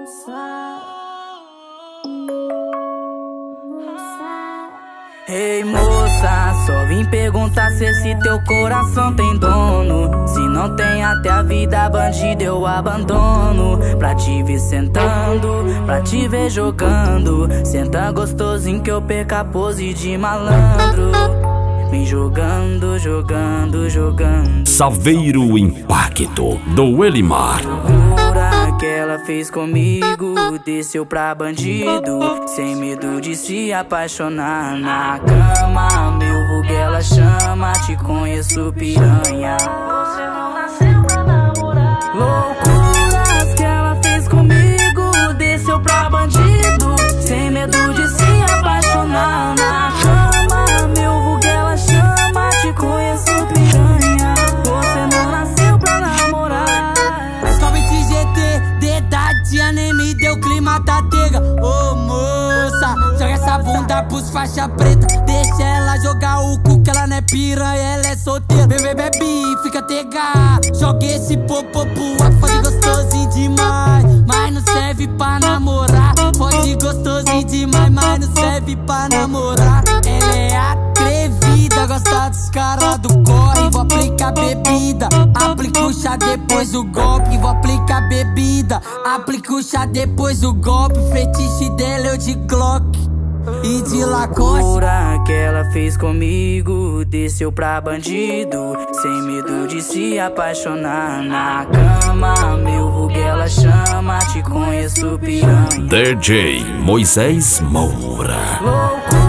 Ei moça, só vim perguntar se esse teu coração tem dono. Se não tem, até a vida bandida eu abandono. Pra te ver sentando, pra te ver jogando. Senta gostosinho que eu perca a pose de malandro. Vem jogando, jogando, jogando. Saveiro Impacto, do Elimar. Loucura que ela fez comigo, desceu pra bandido, sem medo de se apaixonar na cama. Meu vulgo ela chama, te conheço piranha. Você não nasceu pra namorar. Loucuras que ela fez comigo, desceu pra bandido, sem medo de se apaixonar na cama. Meu vulgo ela chama, te conheço piranha. Você não nasceu pra namorar. Somente GT, dedadinha nem me deu clima da tega. Ô moça, joga essa bunda pros faixa preta. Deixa ela jogar o cu que ela não é piranha, ela é solteira. Bebê, bebe, fica tega. Joga esse popô pro ar, fode gostosinho demais, mas não serve pra namorar. Fode gostosinho demais, mas não serve pra namorar. Ela é atrevida, gosta dos caras do corre. Vou aplicar bebida, aplica o chá depois do golpe. Vou aplicar bebida, aplica o chá depois do golpe. Fetiche dela eu de Glock e de Lacoste. Loucura que ela fez comigo, desceu pra bandido, sem medo de se apaixonar na cama. Meu vulgo ela chama, te conheço piranha. DJ Moisés Moura. Loucura